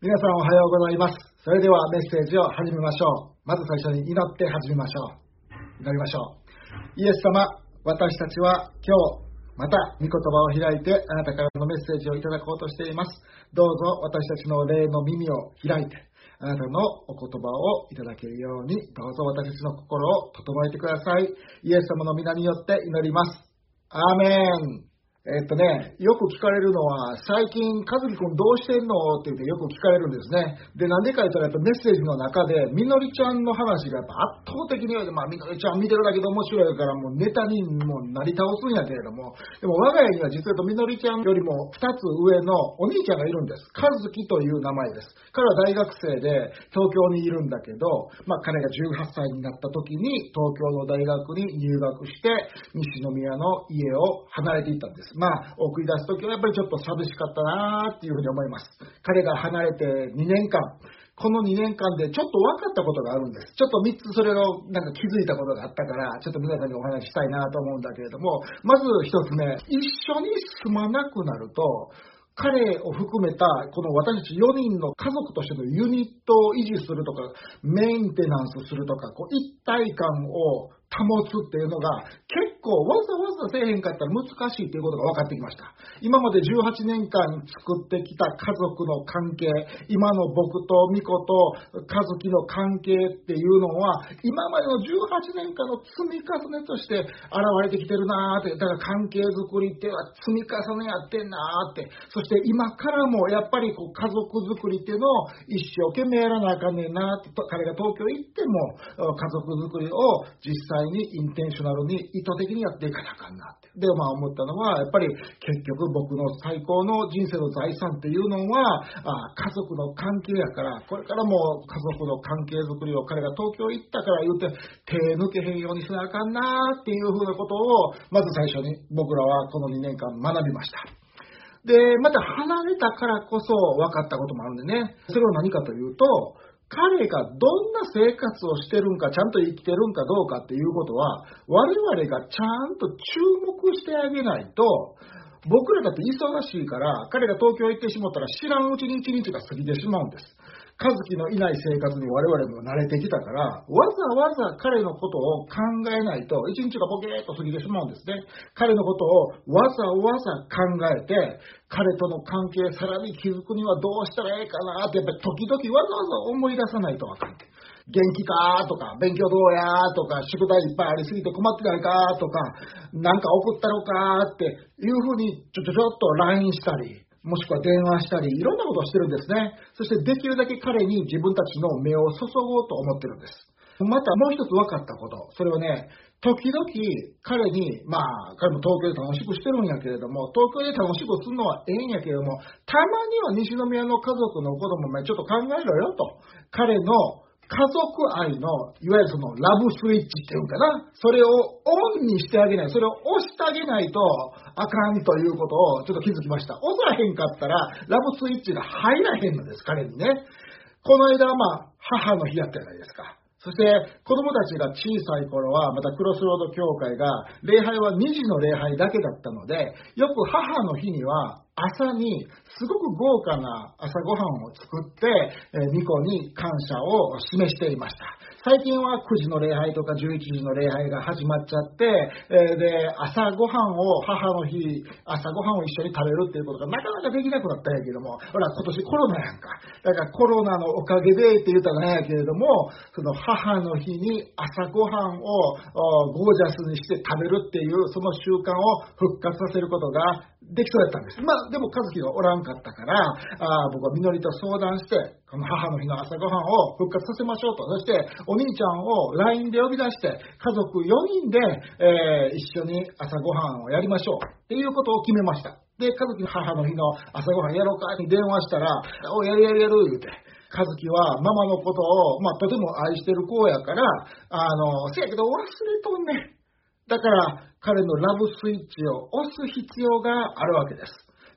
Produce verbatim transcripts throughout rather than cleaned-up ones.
皆さんおはようございます。それではメッセージを始めましょう。まず最初に祈って始めましょう。祈りましょう。イエス様、私たちは今日また御言葉を開いてあなたからのメッセージをいただこうとしています。どうぞ私たちの霊の耳を開いてあなたのお言葉をいただけるように、どうぞ私たちの心を整えてください。イエス様の皆によって祈ります。アーメン。えっとね、よく聞かれるのは、最近、和樹君どうしてんのって言ってよく聞かれるんですね。で、なんでか言ったら、やっぱメッセージの中で、みのりちゃんの話がやっぱ圧倒的に、まあ、みのりちゃん見てるだけで面白いから、もうネタにもなり倒すんやけれども、でも我が家には実はみのりちゃんよりもふたつ上のお兄ちゃんがいるんです。和樹という名前です。彼は大学生で東京にいるんだけど、まあ、彼がじゅうはっさいになった時に、東京の大学に入学して、西宮の家を離れていったんです。まあ、送り出すときはやっぱりちょっと寂しかったなっていうふうに思います。彼が離れてにねんかん、このにねんかんでちょっと分かったことがあるんです。ちょっとみっつそれをなんか気づいたことがあったから、ちょっと皆さんにお話ししたいなと思うんだけれども、まずひとつめ、一緒に住まなくなると、彼を含めたこの私たちよにんの家族としてのユニットを維持するとか、メンテナンスするとか、こう一体感を保つっていうのが結構わざわざせえへんかったら難しいということが分かってきました。今までじゅうはちねんかん作ってきた家族の関係、今の僕と美子と和樹の関係っていうのは、今までのじゅうはちねんかんの積み重ねとして現れてきてるなーって、だから関係づくりっては積み重ねやってんなーって、そして今からもやっぱりこう家族づくりっていうのを一生懸命やらなあかんねんなーって、彼が東京行っても家族づくりを実際にインテンショナルに意図的にやっていかなあかんなって。で、まあ思ったのは、やっぱり結局僕の最高の人生の財産っていうのは、あ家族の関係やから、これからも家族の関係づくりを彼が東京行ったから言うて、手抜けへんようにしなあかんなっていうふうなことを、まず最初に僕らはこのにねんかん学びました。で、また離れたからこそ分かったこともあるんでね。それは何かというと、彼がどんな生活をしてるんか、ちゃんと生きてるんかどうかっていうことは、我々がちゃんと注目してあげないと、僕らだって忙しいから、彼が東京行ってしまったら知らんうちに一日が過ぎてしまうんです。和樹のいない生活に我々も慣れてきたから、わざわざ彼のことを考えないと一日がボケーっと過ぎてしまうんですね。彼のことをわざわざ考えて、彼との関係さらに築くにはどうしたらええかなって、やっぱり時々わざわざ思い出さないとわかんない。元気かとか、勉強どうやとか、宿題いっぱいありすぎて困ってないかとか、なんか送ったろかっていうふうにちょちょちょっと ライン したり、もしくは電話したり、いろんなことをしてるんですね。そしてできるだけ彼に自分たちの目を注ごうと思ってるんです。またもう一つ分かったこと。それはね、時々彼に、まあ、彼も東京で楽しくしてるんやけれども、東京で楽しくするのはええんやけれども、たまには西宮の家族のこともちょっと考えろよと。彼の家族愛のいわゆるそのラブスイッチっていうかな、それをオンにしてあげない、それを押してあげないとあかんということをちょっと気づきました。押さへんかったらラブスイッチが入らへんのです、彼にね。この間はまあ母の日やったじゃないですか。そして子供たちが小さい頃はまたクロスロード教会が礼拝はにじの礼拝だけだったので、よく母の日には朝にすごく豪華な朝ごはんを作って、えー、巫女に感謝を示していました。最近はくじの礼拝とかじゅういちじの礼拝が始まっちゃって、えー、で、朝ごはんを、母の日、朝ごはんを一緒に食べるっていうことがなかなかできなくなったんやけども、ほら、今年コロナやんか。だからコロナのおかげでって言ったらなんやけれども、その母の日に朝ごはんをゴージャスにして食べるっていう、その習慣を復活させることができそうやったんです。まあ、でも和樹がおらんかったから、あ僕はみのりと相談して、この母の日の朝ごはんを復活させましょうと。そして、お兄ちゃんを ライン で呼び出して、家族よにんで、えー、一緒に朝ごはんをやりましょうっていうことを決めました。で、和樹の母の日の朝ごはんやろうかに電話したら、おやるやるやる言うて。和樹はママのことを、まあ、とても愛してる子やから、あの、せやけど忘れとんねん。だから彼のラブスイッチを押す必要があるわけです。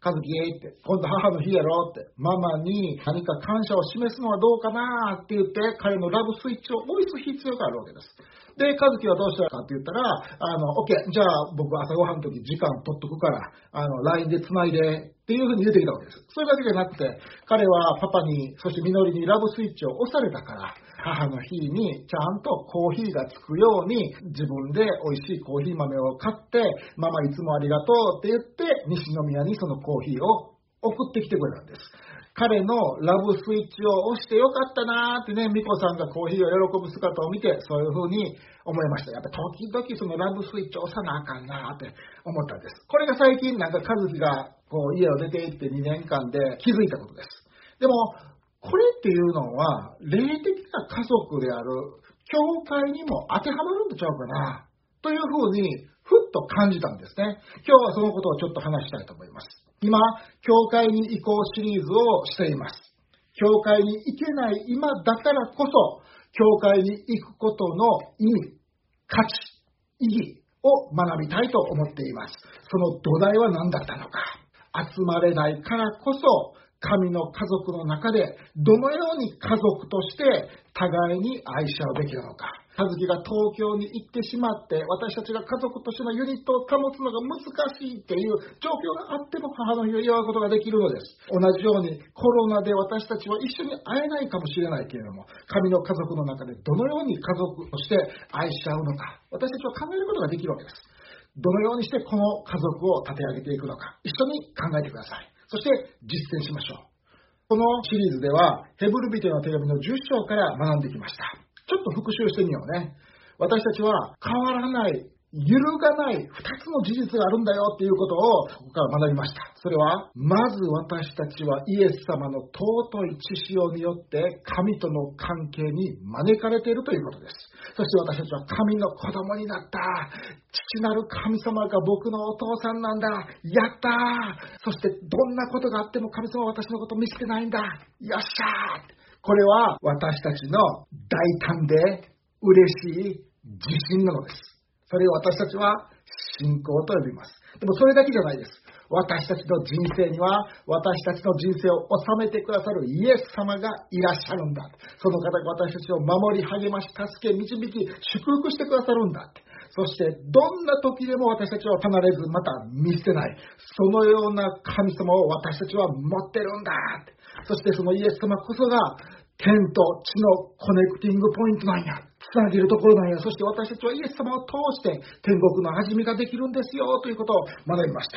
和樹って、今度母の日やろって、ママに何か感謝を示すのはどうかなって言って、彼のラブスイッチを押す必要があるわけです。で、和樹はどうしたかって言ったら、あの、OK、じゃあ僕朝ごはんの時時間取っとくから、あの、ライン で繋いでっていうふうに言ってきたわけです。それだけじゃなくて、彼はパパに、そしてみのりにラブスイッチを押されたから、母の日にちゃんとコーヒーがつくように自分で美味しいコーヒー豆を買って、ママいつもありがとうって言って、西宮にそのコーヒーを送ってきてくれたんです。彼のラブスイッチを押してよかったなーってね、美子さんがコーヒーを喜ぶ姿を見て、そういうふうに思いました。やっぱ時々そのラブスイッチを押さなあかんなーって思ったんです。これが最近なんか和樹がこう家を出て行ってにねんかんで気づいたことです。でも、これっていうのは、霊的な家族である教会にも当てはまるんとちゃうかな、というふうに、ふっと感じたんですね。今日はそのことをちょっと話したいと思います。今、教会に行こうシリーズをしています。教会に行けない今だからこそ、教会に行くことの意味、価値、意義を学びたいと思っています。その土台は何だったのか。集まれないからこそ、神の家族の中でどのように家族として互いに愛し合うべきなのか。和樹が東京に行ってしまって、私たちが家族としてのユニットを保つのが難しいっていう状況があっても母の日を祝うことができるのです。同じようにコロナで私たちは一緒に会えないかもしれないけれども、神の家族の中でどのように家族として愛し合うのか、私たちは考えることができるわけです。どのようにしてこの家族を立て上げていくのか、一緒に考えてください。そして実践しましょう。このシリーズではヘブル人への手紙のじゅっ章から学んできました。ちょっと復習してみようね。私たちは変わらない、揺るがないふたつの事実があるんだよっていうことをここから学びました。それは、まず私たちはイエス様の尊い血潮によって神との関係に招かれているということです。そして私たちは神の子供になった。父なる神様が僕のお父さんなんだ。やったー。そしてどんなことがあっても神様は私のことを見捨てないんだ。よっしゃー。これは私たちの大胆で嬉しい自信なのです。それを私たちは信仰と呼びます。でもそれだけじゃないです。私たちの人生には私たちの人生を治めてくださるイエス様がいらっしゃるんだ。その方が私たちを守り励まし助け導き祝福してくださるんだ。そしてどんな時でも私たちを離れずまた見捨てない。そのような神様を私たちは持ってるんだ。そしてそのイエス様こそが天と地のコネクティングポイントなんや。つなげるところなんや。そして私たちはイエス様を通して天国の始めができるんですよということを学びました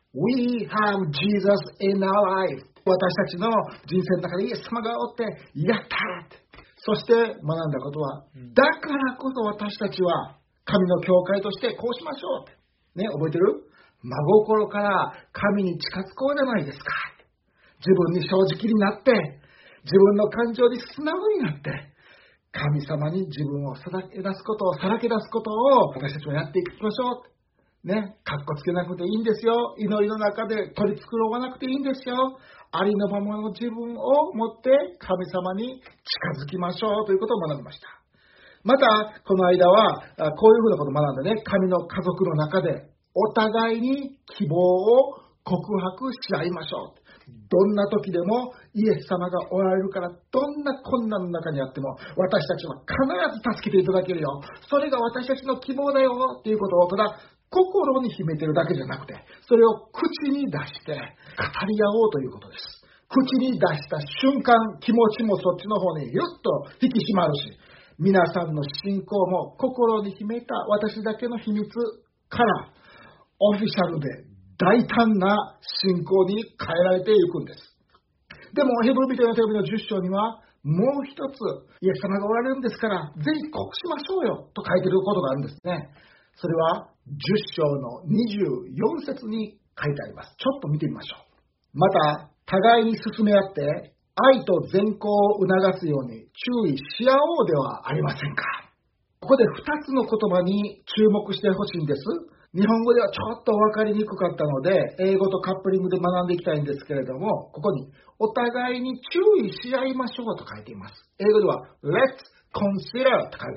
。We have Jesus in our life. 私たちの人生の中でイエス様がおって、やったー。そして学んだことは、だからこそ私たちは神の教会としてこうしましょう。ね、覚えてる？真心から神に近づこうじゃないですか。自分に正直になって、自分の感情に素直になって、神様に自分をさらけ出すことを、さらけ出すことを私たちはやっていきましょう。ね、かっこつけなくていいんですよ。祈りの中で取り繕わなくていいんですよ。ありのままの自分を持って神様に近づきましょうということを学びました。また、この間はこういうふうなことを学んでね、神の家族の中でお互いに希望を告白し合いましょう。どんな時でもイエス様がおられるから、どんな困難の中にあっても私たちは必ず助けていただけるよ。それが私たちの希望だよっていうことをただ心に秘めてるだけじゃなくて、それを口に出して語り合おうということです。口に出した瞬間、気持ちもそっちの方にゆっと引き締まるし、皆さんの信仰も心に秘めた私だけの秘密からオフィシャルで大胆な信仰に変えられていくんです。でもヘブル人への手紙のじゅっ章にはもう一つ、イエス様がおられるんですからぜひ告しましょうよと書いていることがあるんですね。それはじゅっ章のにじゅうよん節に書いてあります。ちょっと見てみましょう。また互いに進め合って愛と善行を促すように注意し合おうではありませんか。ここでふたつの言葉に注目してほしいんです。日本語ではちょっと分かりにくかったので、英語とカップリングで学んでいきたいんですけれども、ここにお互いに注意し合いましょうと書いています。英語では Let's consider と書いています。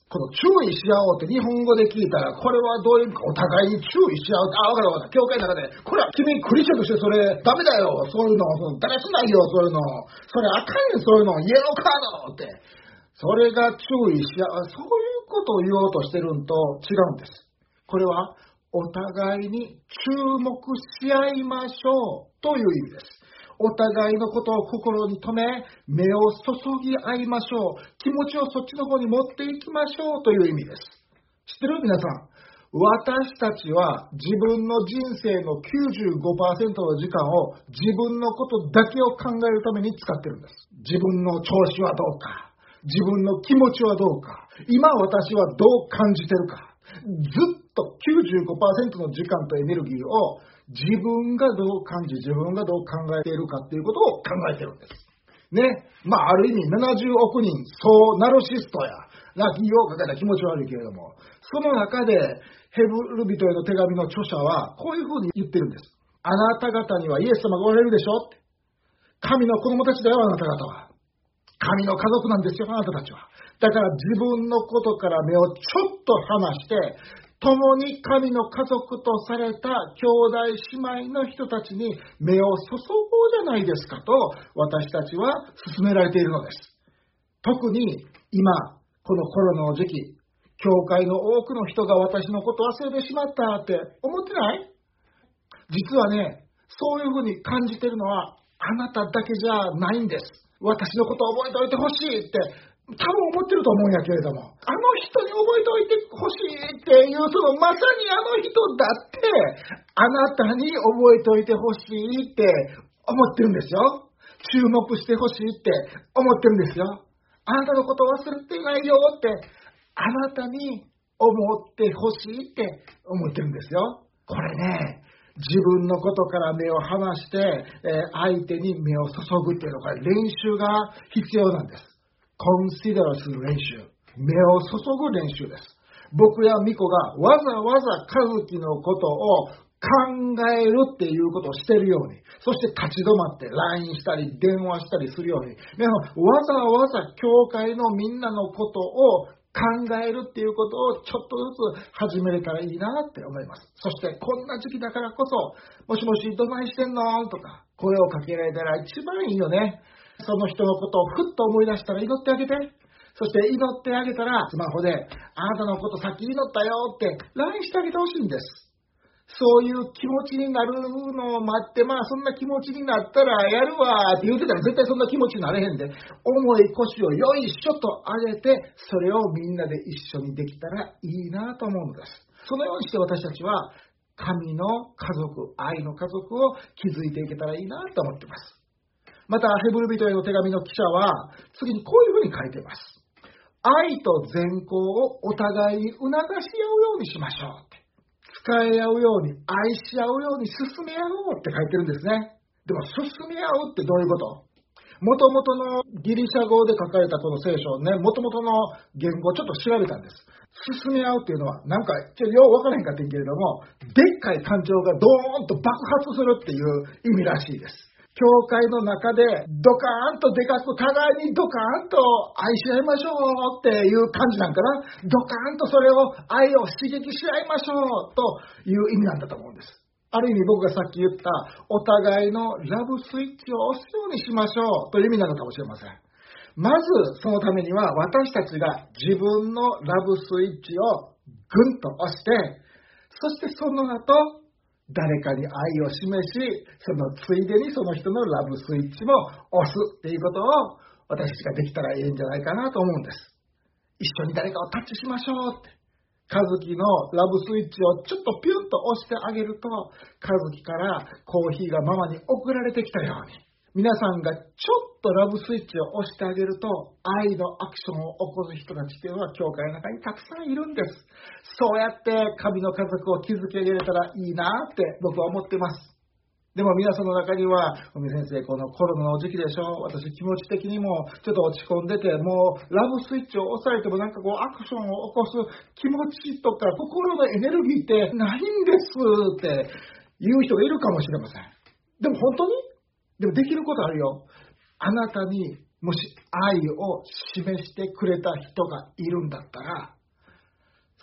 この注意し合おうって日本語で聞いたら、これはどういうか、お互いに注意し合う。あ、わかるわかる。教会の中で、これは君クリスチャンとしてそれダメだよ。そういうの、だらしないよ、そういうの。それあかんねん、そういうの。イエローカードって。それが注意し合う。そういうことを言おうとしてるんと違うんです。これは、お互いに注目し合いましょうという意味です。お互いのことを心に留め、目を注ぎ合いましょう。気持ちをそっちの方に持っていきましょうという意味です。知ってる？皆さん。私たちは自分の人生の きゅうじゅうごパーセント の時間を自分のことだけを考えるために使ってるんです。自分の調子はどうか。自分の気持ちはどうか。今私はどう感じてるか。ずっと きゅうじゅうごパーセント の時間とエネルギーを自分がどう感じ、自分がどう考えているかということを考えているんです。ね。まあ、ある意味ななじゅうおくにん、そうナルシストや、泣きようかけた気持ち悪いけれども、その中でヘブル人への手紙の著者はこういうふうに言ってるんです。あなた方にはイエス様がおられるでしょって。神の子供たちだよ、あなた方は。神の家族なんですよ、あなたたちは。だから自分のことから目をちょっと離して、共に神の家族とされた兄弟姉妹の人たちに目を注ごうじゃないですかと私たちは勧められているのです。特に今このコロナの時期、教会の多くの人が私のことを忘れてしまったって思ってない？実はね、そういうふうに感じているのはあなただけじゃないんです。私のことを覚えておいてほしいって多分思ってると思うんやけれども、あの人に覚えておいてほしいっていう、そのまさにあの人だってあなたに覚えておいてほしいって思ってるんですよ。注目してほしいって思ってるんですよ。あなたのことを忘れていないよってあなたに思ってほしいって思ってるんですよ。これね、自分のことから目を離して、えー、相手に目を注ぐっていうのが練習が必要なんです。コンシダーする練習、目を注ぐ練習です。僕やミコがわざわざ和樹のことを考えるっていうことをしているように、そして立ち止まって ライン したり電話したりするように、皆さんわざわざ教会のみんなのことを考えるっていうことをちょっとずつ始めれたらいいなって思います。そしてこんな時期だからこそ、もしもしどないしてんのとか声をかけられたら一番いいよね。その人のことをふっと思い出したら祈ってあげて。そして祈ってあげたらスマホであなたのことさっき祈ったよって ライン してあげてほしいんです。そういう気持ちになるのを待って、まあそんな気持ちになったらやるわって言ってたら絶対そんな気持ちになれへんで、重い腰をよいしょと上げて、それをみんなで一緒にできたらいいなと思うのです。そのようにして私たちは神の家族、愛の家族を築いていけたらいいなと思っています。またヘブル人への手紙の記者は次にこういうふうに書いています。愛と善行をお互いに促し合うようにしましょうって。使い合うように、愛し合うように進め合おうって書いてるんですね。でも進め合うってどういうこと？もともとのギリシャ語で書かれたこの聖書をね、もともとの言語をちょっと調べたんです。進め合うっていうのは、なんかちょっとよう分からへんかったんけれども、でっかい感情がドーンと爆発するっていう意味らしいです。教会の中でドカーンとでかく互いにドカーンと愛し合いましょうっていう感じなんかな。ドカーンとそれを愛を刺激し合いましょうという意味なんだと思うんです。ある意味僕がさっき言ったお互いのラブスイッチを押すようにしましょうという意味なのかもしれません。まずそのためには私たちが自分のラブスイッチをぐんと押して、そしてその後誰かに愛を示し、そのついでにその人のラブスイッチも押すっていうことを私たちができたらいいんじゃないかなと思うんです。一緒に誰かをタッチしましょうって。和樹のラブスイッチをちょっとピュンと押してあげると、和樹からコーヒーがママに送られてきたように、皆さんがちょっとラブスイッチを押してあげると、愛のアクションを起こす人たちというのは教会の中にたくさんいるんです。そうやって神の家族を築き上げれたらいいなって僕は思っています。でも皆さんの中には、尾身先生、このコロナの時期でしょ、私気持ち的にもちょっと落ち込んでて、もうラブスイッチを押さえてもなんかこうアクションを起こす気持ちとか心のエネルギーってないんですって言う人がいるかもしれません。でも本当にでもできることあるよ。あなたにもし愛を示してくれた人がいるんだったら、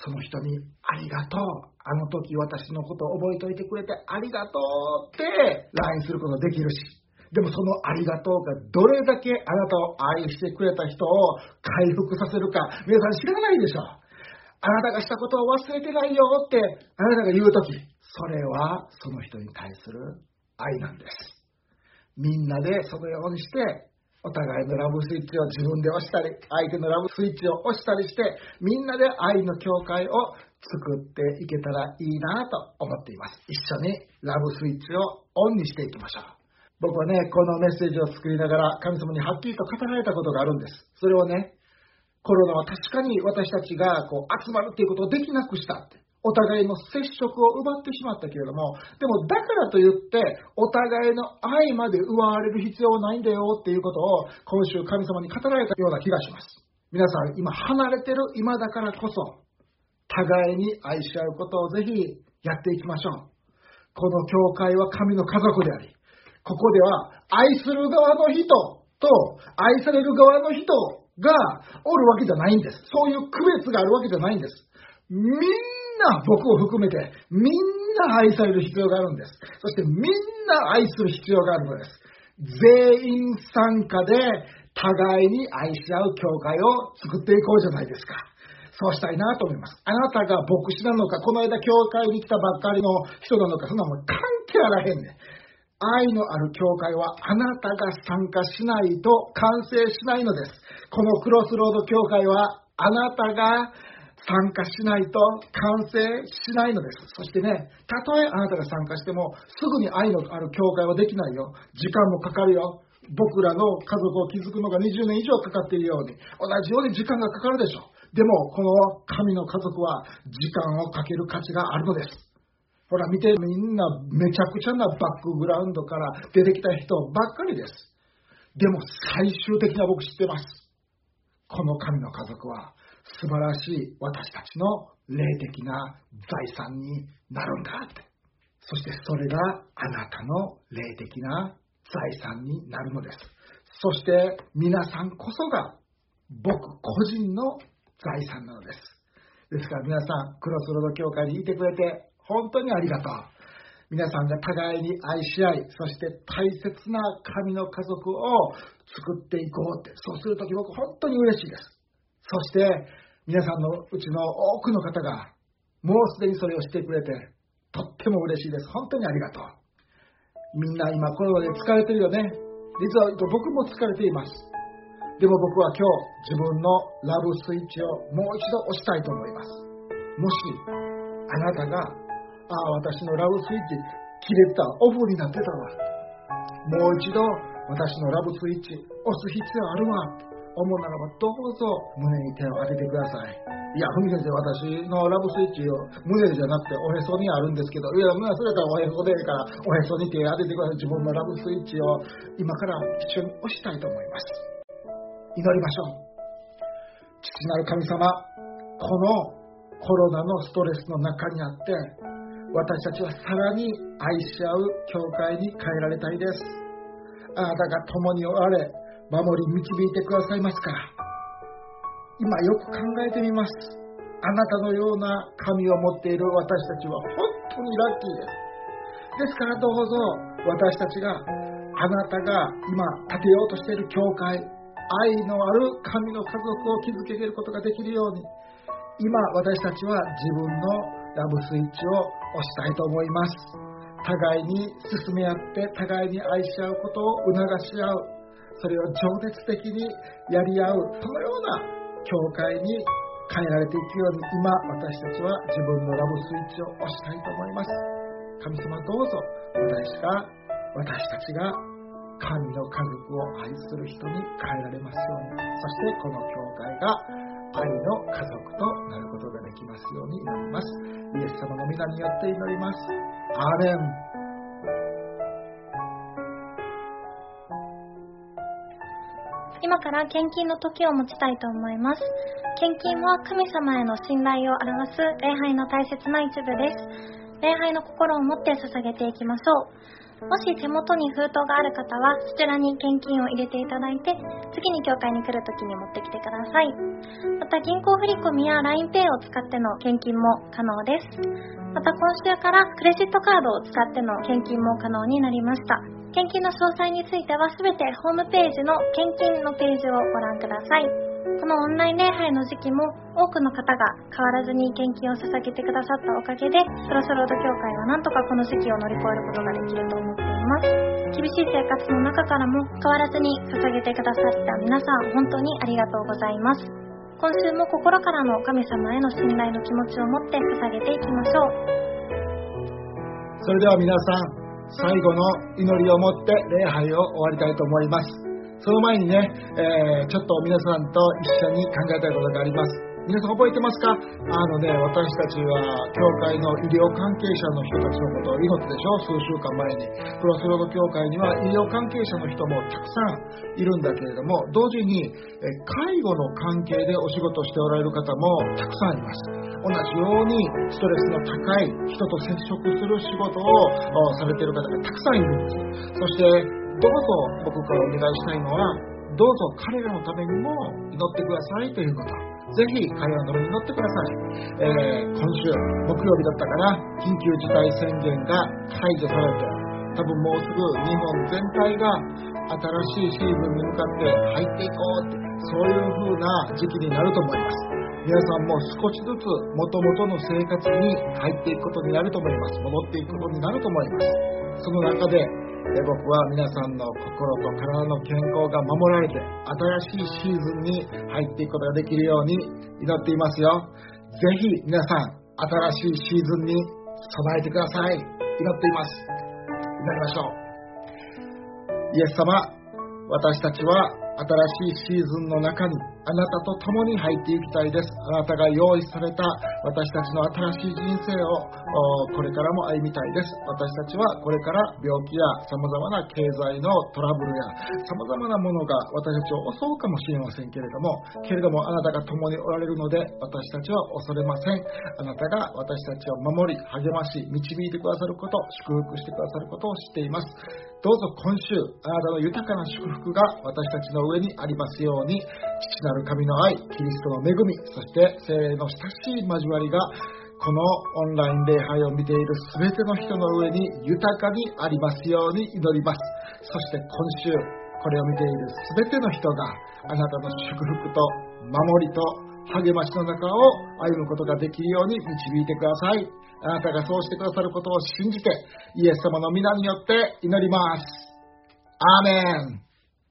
その人にありがとう、あの時私のことを覚えておいてくれてありがとうって ライン することができるし、でもそのありがとうがどれだけあなたを愛してくれた人を回復させるか、皆さん知らないでしょ。あなたがしたことを忘れてないよってあなたが言うとき、それはその人に対する愛なんです。みんなでそのようにしてお互いのラブスイッチを自分で押したり、相手のラブスイッチを押したりして、みんなで愛の教会を作っていけたらいいなと思っています。一緒にラブスイッチをオンにしていきましょう。僕はね、このメッセージを作りながら神様にはっきりと語られたことがあるんです。それはね、コロナは確かに私たちがこう集まるということをできなくしたって。お互いの接触を奪ってしまったけれども、でもだからといってお互いの愛まで奪われる必要はないんだよっていうことを今週神様に語られたような気がします。皆さん今離れてる今だからこそ互いに愛し合うことをぜひやっていきましょう。この教会は神の家族であり、ここでは愛する側の人と愛される側の人がおるわけじゃないんです。そういう区別があるわけじゃないんです。みんな、僕を含めてみんな愛される必要があるんです。そしてみんな愛する必要があるのです。全員参加で互いに愛し合う教会を作っていこうじゃないですか。そうしたいなと思います。あなたが牧師なのか、この間教会に来たばっかりの人なのか、そんなもん関係あらへんねん。愛のある教会はあなたが参加しないと完成しないのです。このクロスロード教会はあなたが参加しないと完成しないのです。そしてね、たとえあなたが参加してもすぐに愛のある教会はできないよ。時間もかかるよ。僕らの家族を築くのがにじゅうねん以上かかっているように、同じように時間がかかるでしょう。でもこの神の家族は時間をかける価値があるのです。ほら見て、みんなめちゃくちゃなバックグラウンドから出てきた人ばっかりです。でも最終的な僕知ってます。この神の家族は素晴らしい私たちの霊的な財産になるんだって。そしてそれがあなたの霊的な財産になるのです。そして皆さんこそが僕個人の財産なのです。ですから皆さん、クロスロード教会にいてくれて本当にありがとう。皆さんが互いに愛し合い、そして大切な神の家族を作っていこうって、そうするとき僕本当に嬉しいです。そして皆さんのうちの多くの方がもうすでにそれをしてくれてとっても嬉しいです。本当にありがとう。みんな今コロナで疲れてるよね。実は僕も疲れています。でも僕は今日自分のラブスイッチをもう一度押したいと思います。もしあなたが、ああ私のラブスイッチ切れた、オフになってたわ、もう一度私のラブスイッチ押す必要あるわって思うならば、どうぞ胸に手を当ててください。いや、ふみ先生、私のラブスイッチを胸じゃなくておへそにあるんですけど、いや、それからおへそでいいからおへそに手を当ててください。自分のラブスイッチを今から一緒に押したいと思います。祈りましょう。父なる神様、このコロナのストレスの中にあって私たちはさらに愛し合う教会に変えられたいです。あなたが共におられ守り導いてくださいますから、今よく考えてみます。あなたのような神を持っている私たちは本当にラッキーです。ですからどうぞ私たちがあなたが今建てようとしている教会、愛のある神の家族を築けることができるように、今私たちは自分のラブスイッチを押したいと思います。互いに進め合って互いに愛し合うことを促し合う、それを情熱的にやり合う、そのような教会に変えられていくように、今私たちは自分のラブスイッチを押したいと思います。神様どうぞ私が私たちが神の家族を愛する人に変えられますように、そしてこの教会が愛の家族となることができますように祈ります。イエス様の皆によって祈ります。アーメン。 今から献金の時を持ちたいと思います。献金は神様への信頼を表す礼拝の大切な一部です。礼拝の心を持って捧げていきましょう。 もし手元に封筒がある方はそちらに献金を入れていただいて、次に教会に来るときに持ってきてください。また銀行振込や ラインペイ を使っての献金も可能です。また今週からクレジットカードを使っての献金も可能になりました。献金の詳細についてはすべてホームページの献金のページをご覧ください。このオンライン礼拝の時期も多くの方が変わらずに献金を捧げてくださったおかげで、クロスロード教会はなんとかこの時期を乗り越えることができると思っています。厳しい生活の中からも変わらずに捧げてくださった皆さん、本当にありがとうございます。今週も心からの神様への信頼の気持ちを持って捧げていきましょう。 それでは皆さん、最後の祈りを持って礼拝を終わりたいと思います。その前にね、えー、ちょっと皆さんと一緒に考えたいことがあります。皆さん覚えてますか？あのね、私たちは教会の医療関係者の人たちのことを祈ってでしょ。数週間前にクロスロード教会には医療関係者の人もたくさんいるんだけれども、同時にえ介護の関係でお仕事しておられる方もたくさんいます。同じようにストレスの高い人と接触する仕事をされている方がたくさんいるんです。そしてどうぞ僕からお願いしたいのは、どうぞ彼らのためにも祈ってくださいということ。ぜひ彼らのために祈ってください。えー、今週木曜日だったから緊急事態宣言が解除されて、多分もうすぐ日本全体が新しいシーズンに向かって入っていこうって、そういう風な時期になると思います。皆さんも少しずつ元々の生活に入っていくことになると思います。戻っていくことになると思います。その中で僕は皆さんの心と体の健康が守られて、新しいシーズンに入っていくことができるように祈っていますよ。ぜひ皆さん、新しいシーズンに備えてください。祈っています。祈りましょう。イエス様、私たちは新しいシーズンの中にあなたと共に入っていきたいです。あなたが用意された私たちの新しい人生をこれからも歩みたいです。私たちはこれから病気やさまざまな経済のトラブルやさまざまなものが私たちを襲うかもしれませんけれども、けれどもあなたが共におられるので私たちは恐れません。あなたが私たちを守り、励まし、導いてくださること、祝福してくださることを知っています。どうぞ今週あなたの豊かな祝福が私たちの上にありますように、父なる神の愛、キリストの恵み、そして聖霊の親しい交わりがこのオンライン礼拝を見ているすべての人の上に豊かにありますように祈ります。そして今週これを見ているすべての人があなたの祝福と守りと励ましの中を歩むことができるように導いてください。あなたがそうしてくださることを信じてイエス様の皆によって祈ります。アーメン。